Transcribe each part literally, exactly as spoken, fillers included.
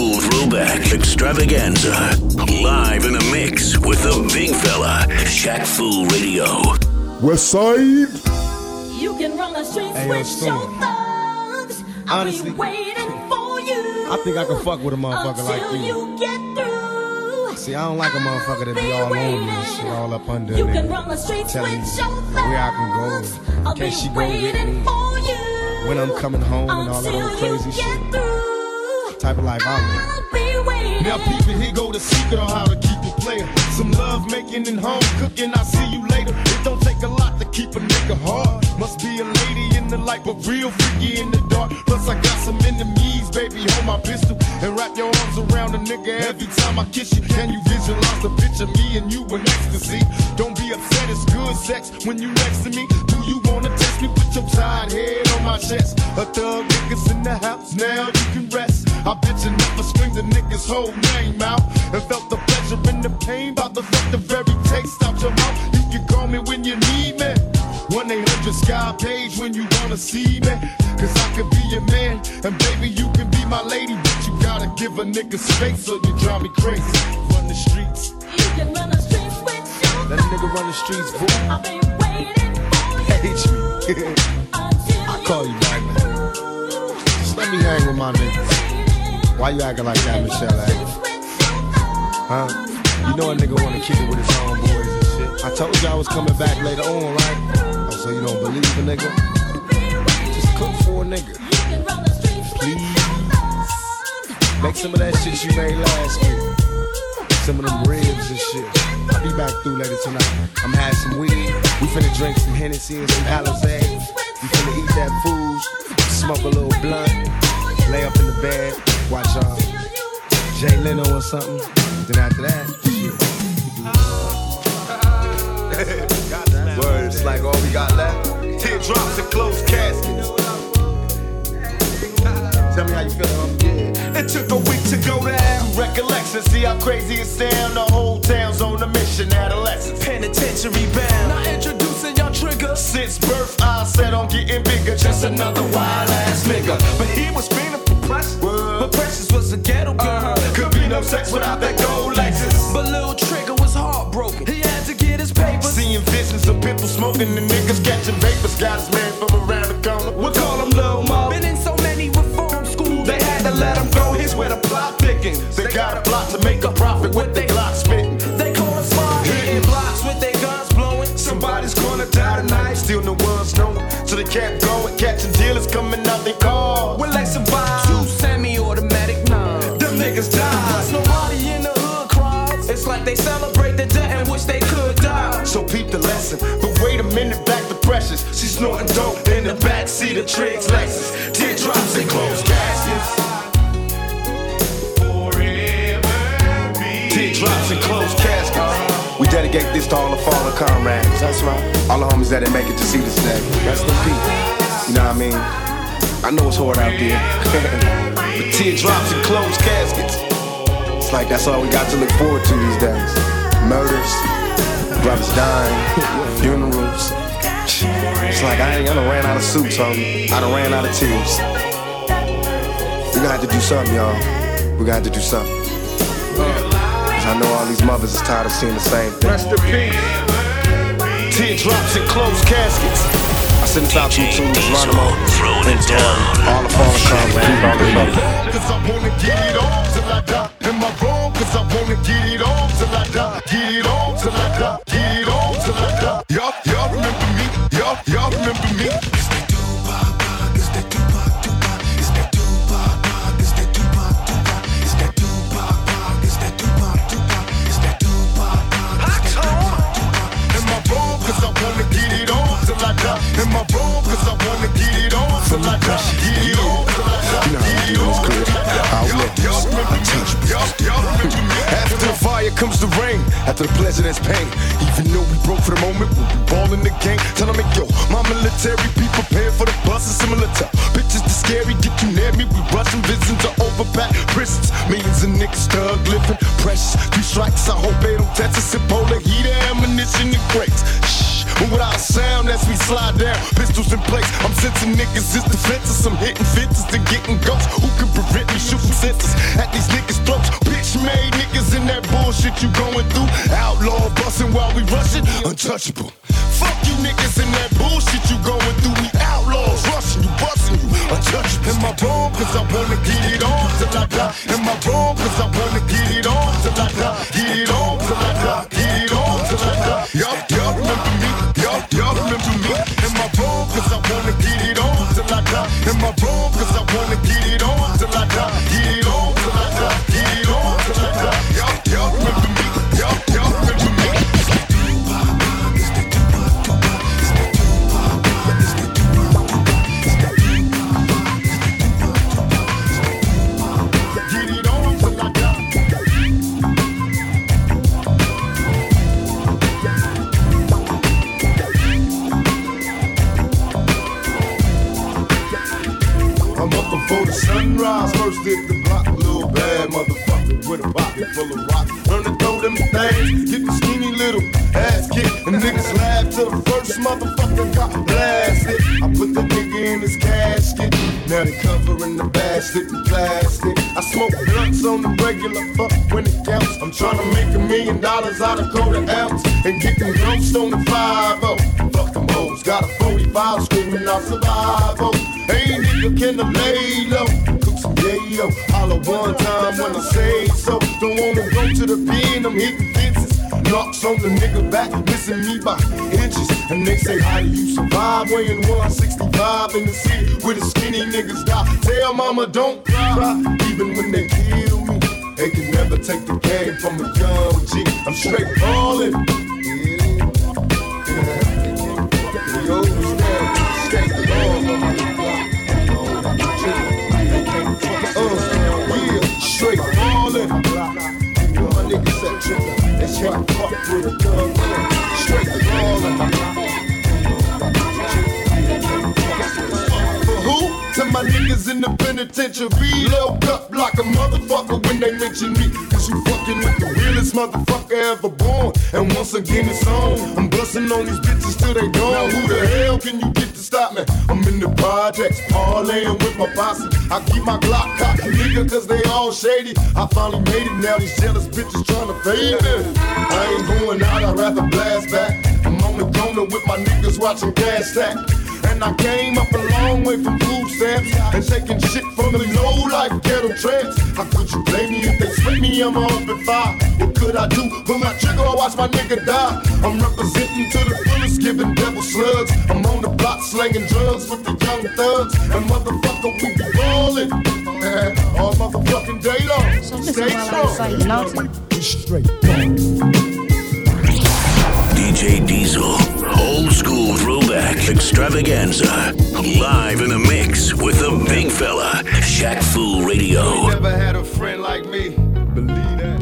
Full Throwback Extravaganza. Live in a mix with the big fella, Shaq Fu Radio. Westside. You can run the streets hey, with your thugs. I'll be waiting for you. I think I can fuck with a motherfucker like you. you get through. See, I don't like a motherfucker that be all on me and shit, all up under You me. can run the streets Tell with me your thugs. where I can go. I'll Can she be go get waiting me? for you. When I'm coming home and all that Until old crazy you shit. get through. Type of life I'm in. I'll be waiting. Now people, here go the secret on how to keep a player. Some love making and home cooking, I'll see you later. It don't take a lot to keep a nigga hard. Must be a lady in the light, but real freaky in the dark. Plus I got some enemies, baby, hold my pistol. And wrap your arms around a nigga every time I kiss you. Can you visualize the picture, me and you in ecstasy? Don't be upset, it's good sex when you next to me. Do you wanna test me? Put your tired head on my chest. A thug nigga's in the house, now you can rest. I bet you never screamed the nigga's whole name out and felt the pleasure and the pain, about to fuck the very taste out your mouth. You can call me when you need me, one eight hundred Sky Page when you wanna see me. Cause I could be your man, and baby you can be my lady. But you gotta give a nigga space or you drive me crazy. Run the streets. You can run the streets with your Let a nigga run the streets, boo. I'll be waiting for you. Hate me. I'll call you back, man. Just let me hang with my niggas. Why you acting like that, Michelle? Huh? You know a nigga wanna keep it with his homeboys and shit. I told you I was coming back later on, right? Oh, so you don't believe a nigga? Just cook for a nigga. Please. Make some of that shit you made last week. Some of them ribs and shit. I'll be back through later tonight. I'm having some weed. We finna drink some Hennessy and some Alizé. We finna eat that food. Smoke a little blunt. Lay up in the bed. Watch uh, Jay Leno or something. Then after that, shit. Words like all we got left. Teardrops and closed caskets. Tell me how you feeling. Yeah. It took a week to go down. Recollection, see how crazy it sound. The whole town's on a mission. Adolescence, penitentiary bound. Now introducing your trigger. Since birth, I set on getting bigger. Just another wild ass nigga. But he was feeling for Precious. But Precious was a ghetto girl. Uh-huh. Could be no sex without that gold Lexus. But Lil Trigger was heartbroken. He had to get his papers. Seeing visions of people smoking and niggas catching vapors. Got his man from around the corner. We call him Lil Mo. Been in so many reform schools, they had to let him go. Here's where the plot thickens. They got a plot to make a profit with their Glock spitting. They call us fire, hitting blocks with their guns blowing. Somebody's gonna die tonight, still no one's knowing. So they kept going, catching dealers coming out they car. Will they survive? Two semi-automatic nines. Them niggas die. Plus nobody in the hood cries. It's like they celebrate the death and wish they could die. So peep the lesson, but wait a minute, back to Precious. She's snorting dope in the backseat of Triggs Lexus. Teardrops and closed caskets. Teardrops and closed caskets. We dedicate this to all the fallen comrades. That's right. All the homies that didn't make it to see this day. Rest in peace. You know what I mean? I know it's hard out there. But teardrops and closed caskets. It's like that's all we got to look forward to these days. Murders, brothers dying, funerals. It's like I ain't I done ran out of suits, homie. I done ran out of tears. We gonna have to do something, y'all. We gonna have to do something. Cause I know all these mothers is tired of seeing the same thing. Rest in peace. Teardrops and closed caskets. I send this out to Geronimo, Throwing it down. all the fallen comrades, all the brothers. Cause I wanna get it on till I die. Am I wrong? Cause I wanna get it on till I die. Get it on till I die. Get it on till I die. Y'all, y'all remember me? Y'all, y'all remember me? It's that Tupac, it's that Tupac, Tupac. It's that Tupac, it's that Tupac, Tupac. It's that Tupac, it's that Tupac, Tupac. It's that Tupac, it's that Tupac, Tupac. Am I wrong? Cause I wanna get it on till I die. Am I wrong? Cause I wanna get it on till I die. Get it on till I die. You know how we do this, Chris. I'll let this. I teach you. After the fire comes the rain. After the pleasure there's pain. Even though we broke for the moment, we'll be ballin' the game. Tell them, yo, my military, be prepared for the bus. It's similar to bitches too scary, get you near me. We rushing visions to overpack prisons. Millions of niggas thug living. Precious, three strikes, I hope they don't test us. And polar heater, ammunition, and crates. Shh, but without a sound as we slide down. Pistols in place, I'm sensing niggas is defenses. I'm hitting fences and getting ghosts. Who can prevent me shooting senses at these niggas? bullshit you going through. Outlaw busting while we rushing, untouchable. Fuck you niggas in that bullshit you going through. We outlaws rushing you, busting you, untouchable. Am I wrong? Cause I wanna get it on till I die. Am I wrong? Cause I wanna get it on till I die. Get it on till I die. Get it on till I die. Y'all, y'all remember me? Y'all, y'all remember me? Am I wrong? Cause I wanna get it on till I die. Am I wrong? Cause I wanna get it on till I die. Get it on till I die. Get it on till I die. Y'all, y'all remember me? Y'all, y'all remember me? Before the sunrise, first hit the block, little bad motherfucker with a pocket full of rock. Learn to throw them things, get the skinny little ass kicked, and niggas laugh till the first motherfucker got blasted. I put the nigga in his casket, now they covering the bastard in plastic. I smoke blunts on the regular, fuck when it counts. I'm trying to make a million dollars out of quarter ounce and get them ghosts on the five oh. Fuck them hoes, got a forty-five screaming out survival. Hey nigga, can I lay low? Cook some yayo, holler one time when I say so. Don't wanna go to the pen, I'm hitting fences. Knocks on the nigga back, missing me by inches. And they say, how do you survive? Weighing one sixty-five in the city where the skinny niggas die. Tell mama don't cry, even when they kill me. They can never take the game from a young G. I'm straight ballin'. Yeah, yeah. We always down, straight ballin'. Straight ballin', you know my niggas that trigger, they can't fuck with a gun. Straight ballin'. For who? To my niggas in the penitentiary, locked up like a motherfucker when they mention me. Cause you fucking with the realest motherfucker ever born. And once again it's on, I'm bustin' on these bitches till they gone. Now who the hell can you get to stop me? I'm in the projects, parlaying with my posse. I keep my Glock cocky, nigga, cause they all shady. I finally made it, now these jealous bitches tryna fade me. I ain't going out, I'd rather blast back. I'm on the corner with my niggas watching gas stack. And I came up a long way from food stamps and taking shit from the low life ghetto tramps. How could you blame me if they split me? I'm on open fire. What could I do? Pull my trigger or watch my nigga die. I'm representing to the fullest, giving devil slugs. I'm on the block slanging drugs with the young thugs. And motherfucker, we be ballin', man, all motherfucking day long. So stay strong. We straight ballin'. D J Diesel, old school throwback extravaganza, live in a mix with the big fella, Shaq Fu Radio. You never had a friend like me, believe that.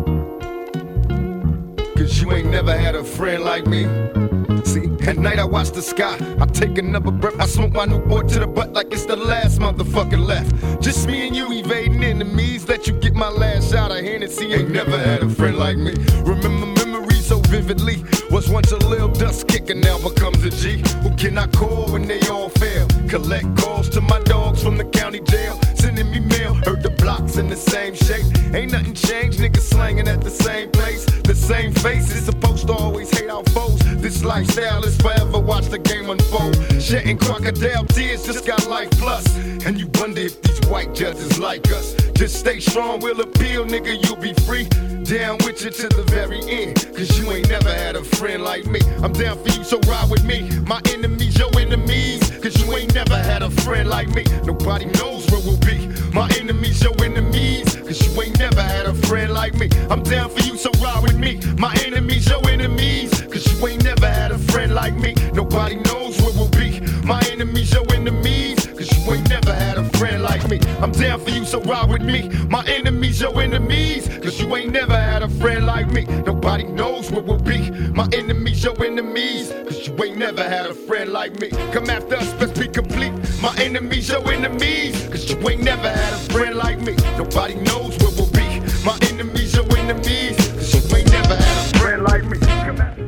Cause you ain't never had a friend like me. See, at night I watch the sky, I take another breath, I smoke my Newport to the butt like it's the last motherfucker left. Just me and you evading enemies, let you get my last shot of Hennessy. Ain't never had a friend like me. Remember memories so vividly. Was once a little dust kicker, now becomes a G. Who can I call when they all fail? Collect calls to my dogs from the county jail, sending me mail. Heard the blocks in the same shape. Ain't nothing changed, niggas slanging at the same place. The same faces, supposed to always hate our foes. This lifestyle is forever, watch the game unfold. Shedding crocodile tears, just got life plus. And you wonder if these white judges like us. Just stay strong, we'll appeal, nigga, you'll be free. Down with you to the very end, cause you ain't never had a friend like me. I'm down for you, so ride with me. My enemies, your enemies, cause you ain't never had a friend like me. Nobody knows where we'll be. My enemies, your enemies, cause you ain't never had a friend like me. I'm down for you, so ride with me. My enemies, your enemies, cause you ain't never had a friend like me. Nobody knows where we'll be. My enemies, your enemies, cause you ain't never had a friend like me. I'm down for you, so ride with me. My enemies, your enemies, cause you ain't never had a friend like me. Nobody knows where we'll be. My enemies, your enemies, cause you ain't never had a friend like me. Come after us, let's be complete. My enemies, your enemies, cause you ain't never had a friend like me. Nobody knows where we'll be. My enemies, your enemies, cause you ain't never had a friend like me. Come after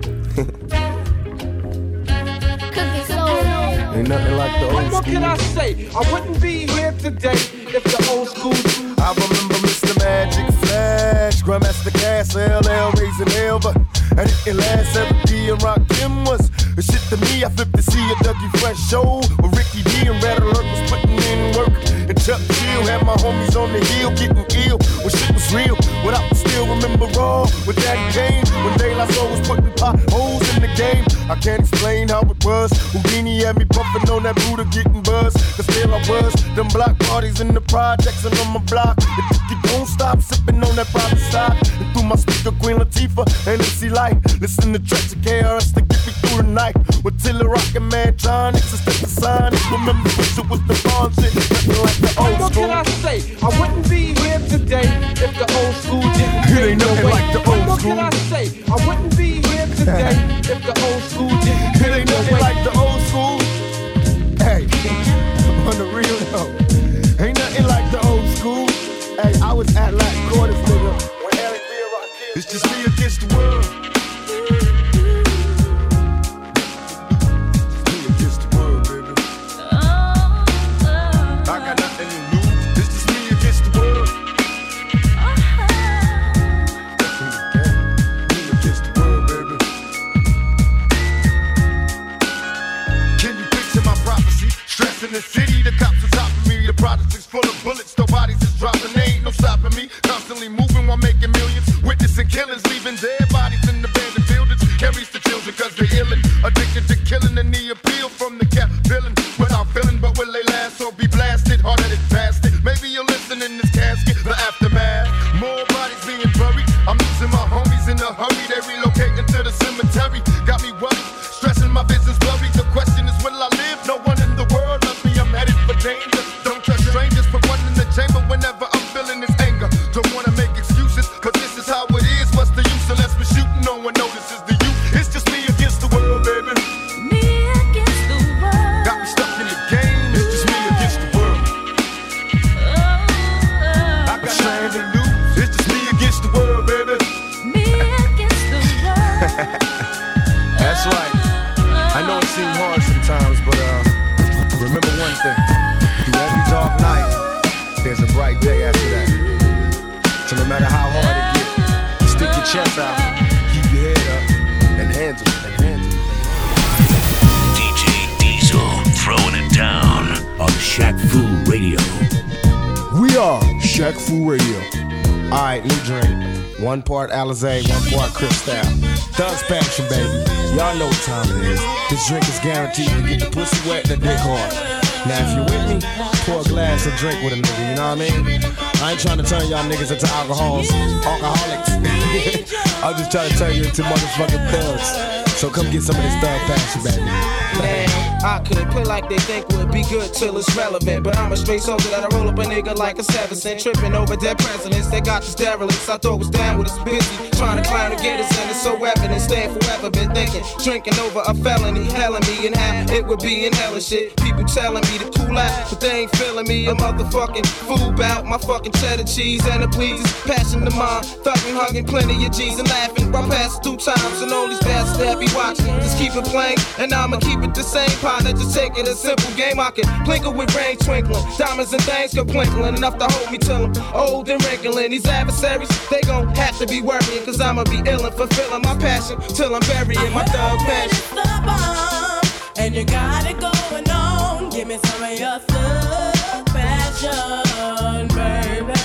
Ain't nothing like the old What more school. can I say? I wouldn't be here today if the old school. I remember Mister Magic Flash, Rum as the gas, L L raising hell, but I didn't last. Every D and Rock Kim was the shit to me. I flipped to see a Dougie Fresh show with Ricky D and Red Alert was putting in work. And Chuck Chill had my homies on the hill getting ill when shit was real. What I still remember raw with Daddy Kane when De La Soul was putting potholes in the game. I can't explain how it was. Houdini had me puffing on that Buddha getting buzzed. Cause still I was. Them block parties in the projects and on my block. If you don't stop sipping on that private stock. And through my speaker, Queen Latifah and M C Light. Listen to tracks of K R S to get me through the night. With Tiller Rockin' Mantronics, it's the sign. Remember when it was the bomb shit. Nothing like the old what school. What can I say? I wouldn't be here today if the old school didn't It ain't nothing like the old what school. What can I say? I wouldn't be here today if the old school didn't It ain't nothing like the old school. Hey, on the real though. Ain't nothing like the old school. Hey, I was at like quarters, nigga. When Eric B. Rock killed. It's just me against the world. Just me against the world, baby. I got nothing to lose. It's just me against the world. Me against the world, baby. Can you picture my prophecy? Stress in the city, the cops on top of me. The projects is full of bullets, no bodies is dropping. There ain't no stopping me. Constantly moving while making millions. Witnessing killings, leaving dead bodies in the abandoned buildings. Carries the children cause they're illin'. Addicted to killing and the appeal from the cap villain. Without feeling, but will they last or be blasted? Hard-headed bastard. Maybe you'll listen in this casket. The aftermath. More bodies being buried. I'm losing my homies in a hurry. They relocating to the cemetery. Got me worried. Stressing my business blurry. The question is, will I live? No one in the world loves me. I'm headed for danger. Don't trust strangers. Put one in the chamber whenever I'm feeling this anger. Don't wanna make excuses, cause this is how it is. What's the use unless we're shooting? No one notices the youth. It's just me against the world, baby. Me against the world. Got me stuck in the game. It's just me against the world. I got nothing to lose. It's just me against the world, baby. Me against the world. That's right. I know it seems hard sometimes, but uh, remember one thing. Through every dark night, there's a bright day after that. So no matter how hard it gets, stick your chest out, keep your head up, and handle it, and handle it. D J Diesel throwing it down on Shaq Fu Radio. We are Shaq Fu Radio. Alright, new drink. One part Alizé, one part Cristal. Thug Spanish, baby. Y'all know what time it is. This drink is guaranteed to get the pussy wet and the dick hard. Now, if you with me, pour a glass and drink with a nigga, you know what I mean? I ain't trying to turn y'all niggas into alcohols, alcoholics. I'm just trying to turn you into motherfucking thugs. So come get some of this thug passion, baby. Man, I could play like they think would be good till it's relevant. But I'm a straight soldier that I roll up a nigga like a seven cent. Tripping over dead presidents, they got this derelicts. I thought was down with us busy. Trying to climb to get us and it's so evident. Staying forever, been thinking. Drinking over a felony, helling me and how it would be in hell and shit. People telling me to cool out, but they ain't feeling me. A motherfucking fool bout my fucking cheddar cheese and the pleases. Passion to mine, thugging, hugging plenty of G's and laughing. I passed two times and all these bastards that be watching. Just keep it playing and I'ma keep it the same. Partner, just take it a simple game. I can plinkle with rain twinkling. Diamonds and things go plinkling enough to hold me till I'm old and wrinkling. These adversaries, they gon' have to be worrying. Cause I'ma be ill and fulfilling my passion till I'm burying my thug passion. The bomb, and you got it going on. Give me some of your thug passion, baby.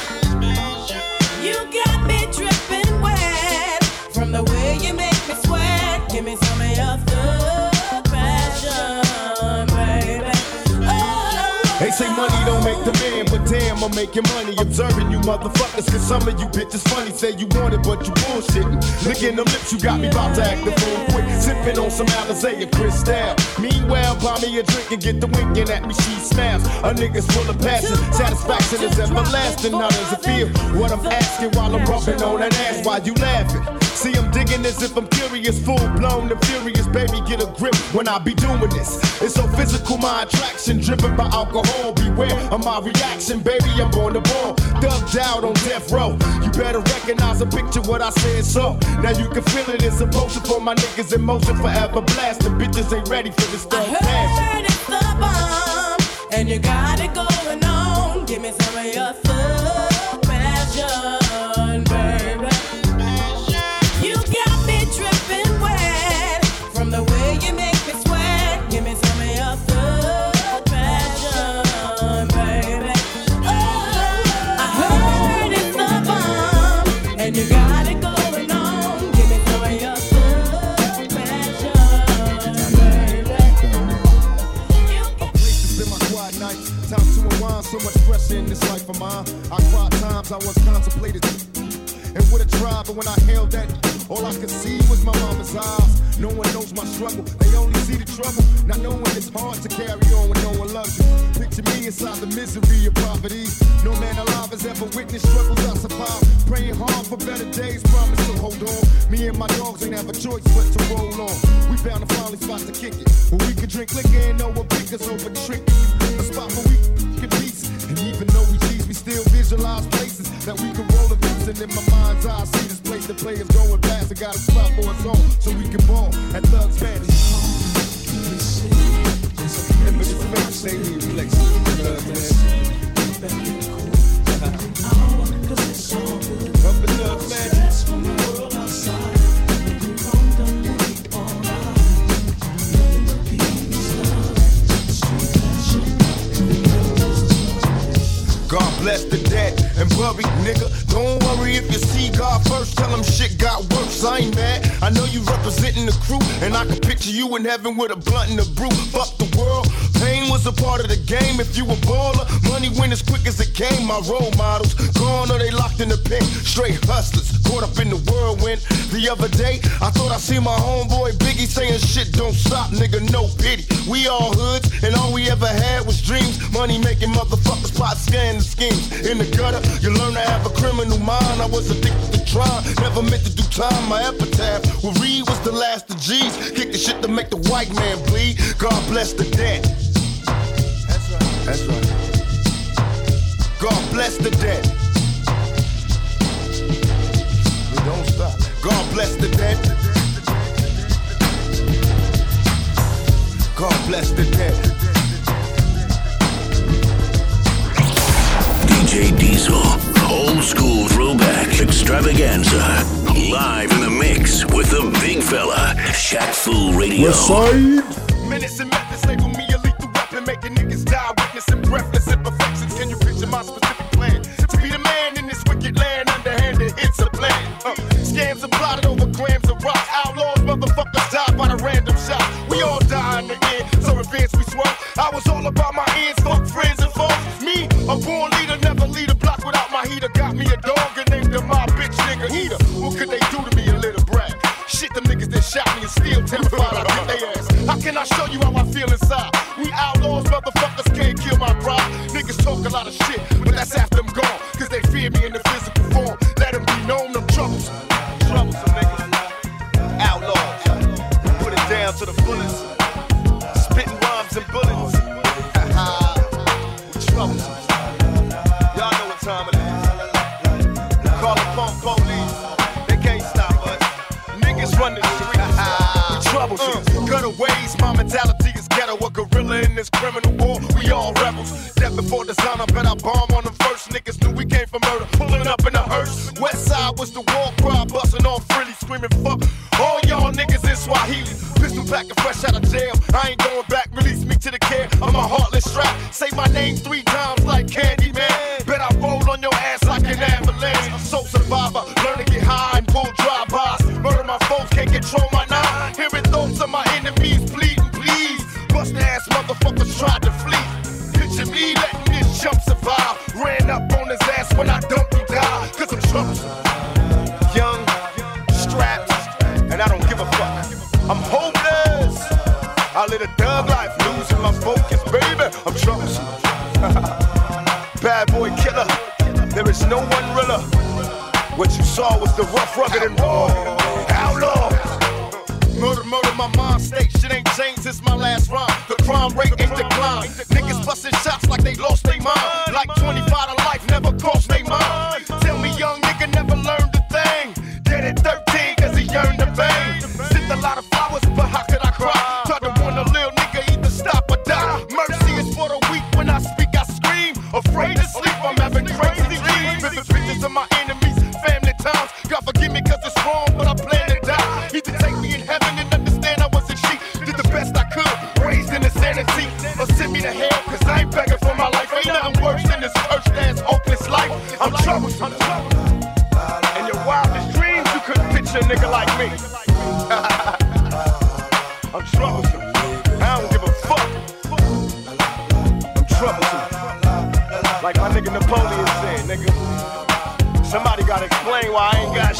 You got me dripping wet from the way you make me sweat. Give me some of your thug passion, baby. Oh, They say money don't make the man, but damn, I'm making money observing you motherfuckers. Cause some of you bitches funny, say you want it, but you bullshitting. Licking them lips, you got me about to act the fool quick. Sipping on some Alizé and Cristal. Meanwhile, buy me a drink and get the winking at me, she smiles. A nigga's full of passion, satisfaction is everlasting. How does it feel? What I'm asking while I'm rubbing on that ass, why you laughing? See, I'm digging as if I'm curious, full blown and furious. Baby, get a grip when I be doing this. It's so physical, my attraction, driven by alcohol. Beware of my reaction, baby, I'm on the ball. Thugged out on death row. You better recognize and picture what I said, so now you can feel it. It's a potion for my niggas in motion, forever blasting. Bitches ain't ready for this thug passion. I heard it's the bomb, and you got it going on. Give me some of your thug passion, baby. and you got it going on. Give me some of your good passion, baby. A place to spend my quiet nights. Time to unwind, so much pressure in this life of mine. I cried times I was contemplated and would have tried, but when I held that, all I could see was my mama's eyes. No one knows my struggle, they only see the trouble. Not knowing it's hard to carry on when no one loves you. Picture me inside the misery of poverty. No man alive has ever witnessed struggles I survived. Praying hard for better days, promise to hold on. Me and my dogs ain't have a choice but to roll on. We found a finally spot to kick it, where we could drink liquor and know what pick us over trick. A spot where we can peace, and even though we cheese, we still visualize places that we can roll a piece. And in my mind's eye, I see this place the players going past. I got a spot for us all, so we can ball at Thugs Vantage. And it's the make stay here, relax. Thugs Vantage. Up in Thugs Vantage. God bless the dead and buried, nigga. Don't worry if you see God first. Tell him shit got worse. I ain't mad. I know you representing the crew, and I can picture you in heaven with a blunt and a brew. Fuck the world. Pain was a part of the game. If you a baller, money went as quick as it came. My role models gone or they locked in the pen. Straight hustlers caught up in the whirlwind. The other day, I thought I seen my homeboy Biggie saying shit don't stop, nigga, no pity. We all hoods, and all we ever had was dreams. Money making motherfuckers plot scams. Schemes in the gutter, you learn to have a criminal mind. I was addicted to crime, never meant to do time. My epitaph will read was the last of G's. Kick the shit to make the white man bleed. God bless the dead. That's right. That's right. God bless the dead. You don't stop. God bless the dead. God bless the dead. D J Diesel, old school throwback extravaganza, live in the mix with the big fella, Shaq Fu Radio. West Side. Minutes and methods label me a lethal weapon, making niggas die, witnessing breathless imperfections. Can you picture my specific plan? To be the man in this wicked land, underhanded, it's a plan. Uh, scams are plotted over grams of rock. Outlaws, motherfuckers die by the random shot. We all die in the end, so advance we swerve. I was all about my ends, fuck friends and foes. Me, a born leader, never lead a block without my heater. Got me a dog and named him my bitch nigga Heater. What could they do to me, a little brat? Shit, them niggas that shot me and still terrified. I beat they ass. How can I show you how I feel inside? We outlaws, motherfuckers can't kill my pride. Niggas talk a lot of shit, but that's after them gone. Cause they fear me in the physical form. Let them be known, them troubles. Troublesome niggas. Outlaws. Put it down to the fullest. Spitting rhymes and bullets. We troublesome. Y'all know what time it is. Call the punk police. They can't stop us. Niggas run the streets. We troublesome. Uh, gutter ways, my mentality is ghetto. A gorilla in this criminal war. We all rebels. Death before design, I bet I bomb on them first. Niggas knew we came for murder. Pulling up in a hearse. West side was the war cry. Busting on frilly. Screaming fuck all y'all niggas in Swahili. Pistol back and fresh out of jail. I ain't going back. Release me to the care of my heartless strap. Say my name three times like Candyman. Bet I roll on your ass like an avalanche. I'm so survivor. Learn to get high and pull drive-bys. Murder my foes, can't control my nine. Hearing thoughts of my enemies pleading, please. Bust ass motherfuckers tried to flee. Picture me letting this chump survive. Ran up on his ass when I dumped him down. Cause I'm troublesome. Young, strapped, and I don't give a fuck. I'm hopeless. I live a thug life, losing my focus, baby. I'm troublesome. Bad boy killer. There is no one realer. What you saw was the rough, rugged, and raw. Outlaw. Murder, murder, my mind state. Shit ain't changed since my last rhyme. The crime rate ain't declined. Niggas busting shots like they lost their mind. Like twenty-five to life never crossed their mind. Tell me young nigga never learned a thing. Dead at thirteen cause he yearned the pain. Sent a lot of flowers, but how could I cry? Tried to warn a little nigga either stop or die. Mercy is for the weak. When I speak I scream. Afraid to sleep, I'm having crazy dreams. Vivid pictures of my enemies, family times. God forgive me cause it's wrong, but I plan to die. Either take me in heaven and understand I wasn't sheep. Did the best I could, raised in insanity. Or send me to hell cause I ain't begging for my life. Ain't nothing worse than this cursed ass nigga like me. I'm troublesome. I don't give a fuck. I'm troublesome. Like my nigga Napoleon said, nigga. Somebody gotta explain why I ain't got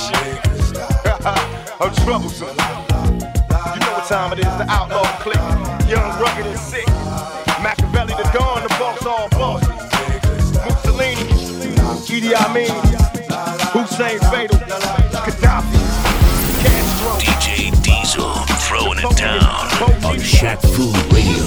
shit. I'm troublesome. You know what time it is, the outlaw clique. Young, rugged, and sick. Machiavelli the Dawn, the boss all bosses. Mussolini, Idi Amin, Hussein Fatal, Gaddafi, Castro. D J Diesel throwing it down on Shaq Fu Radio.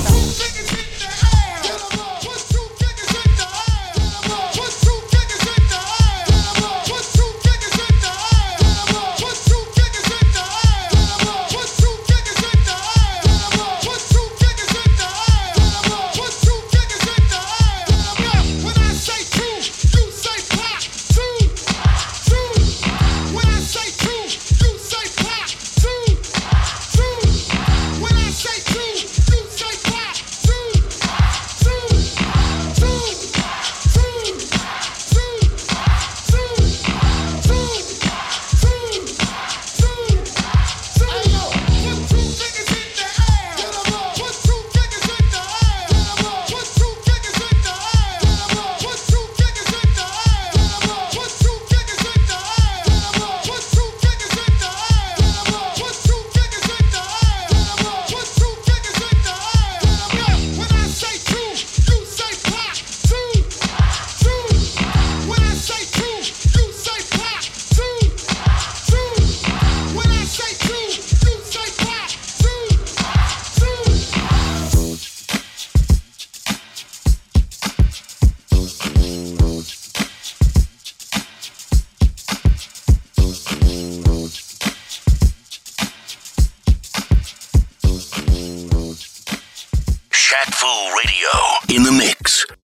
Shaq Fu Radio in the mix.